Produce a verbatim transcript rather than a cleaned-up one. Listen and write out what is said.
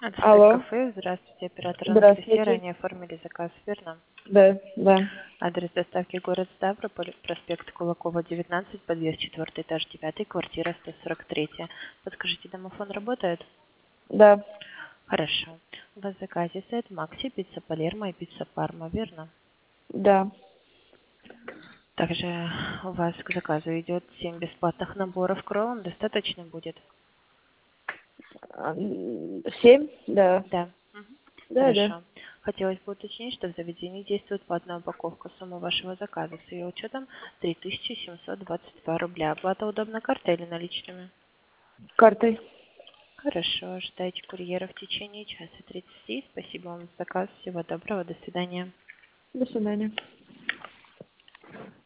Ацетек Алло. кафе, здравствуйте, оператор Анастасия, Здравствуйте. ранее оформили заказ, верно? Да, да, Адрес доставки город Ставрополь, проспект Кулакова, девятнадцать, подъезд четвертый этаж, девятый, квартира сто сорок три. Подскажите, домофон работает? да, Хорошо. У вас в заказе стоит Макси, пицца Палермо и пицца Парма, верно? да. Также у вас к заказу идет семь бесплатных наборов кроллом, достаточно будет? А, м, Семь? Да. Да. Мгм. Да, да. Хорошо. Хотелось бы уточнить, что в заведении действует платная упаковка. Сумма вашего заказа с ее учетом три тысячи семьсот двадцать два рубля. Оплата удобна картой или наличными? Картой. Хорошо. Ждайте курьера в течение часа тридцати. Спасибо вам за заказ. Всего доброго. До свидания. До свидания.